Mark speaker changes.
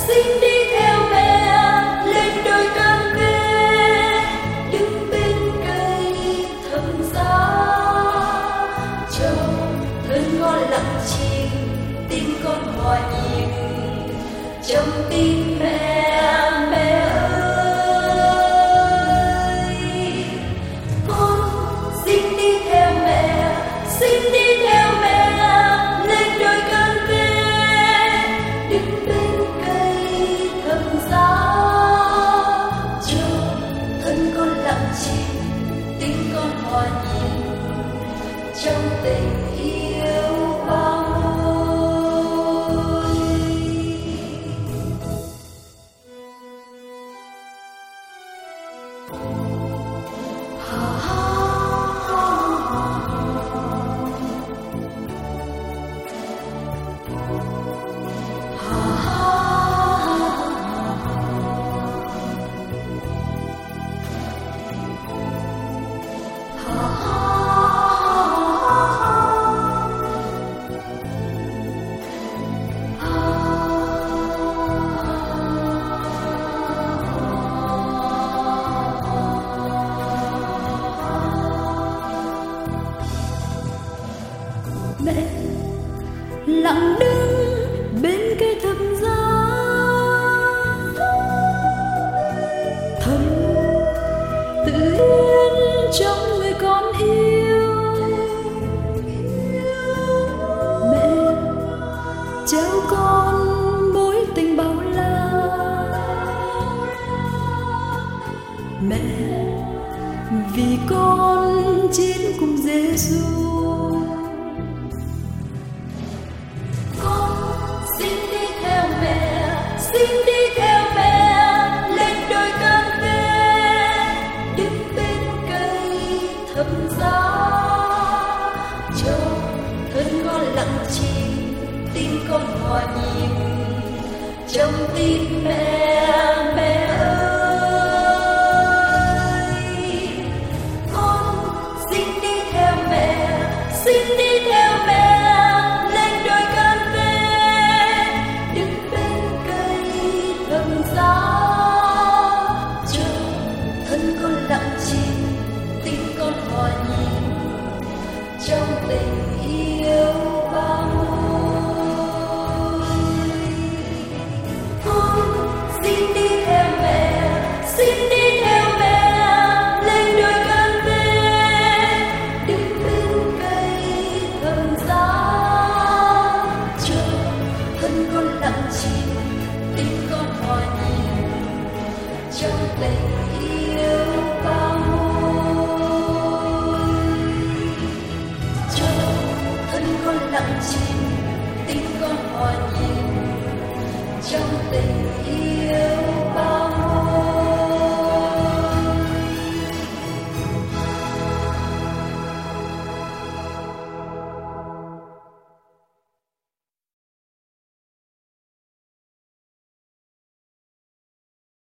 Speaker 1: xin đi theo mẹ lên đồi cà phê, đứng bên cây thơm giá, cho thân ngon lặng chìm, tim con hòa nhịp trong tim mẹ. Mẹ ơi, con xin đi theo mẹ, xin đi theo mẹ lên đồi cà phê, đứng bên cây thơm giá, cho thân con lặng chìm, tim con hòa nhịp trong tình yêu bao môi. Mẹ lặng đứng bên cây thơm giá, thầm tự yên trong người con yêu. Mẹ trao con mối tình bao la, mẹ vì con chiến cùng Giêsu. Xin đi theo mẹ lên đồi cà phê, đứng bên cây thơm giá, cho thân con lặng chìm, tim con hòa nhịp trong tim mẹ. Mẹ ơi, con xin đi theo mẹ, xin đi theo mẹ lên đồi cà phê, đứng bên cây thơm giá, cho thân con lặng chìm, tim con hòa nhịp trong tình yêu bao môi. Con xin đi theo mẹ, xin đi theo mẹ lên đồi cà phê, đứng bên cây thơm giá, cho thân con lặng chìm, tim con hòa nhịp trong tình yêu bao môi, cho thân con lặng chìm,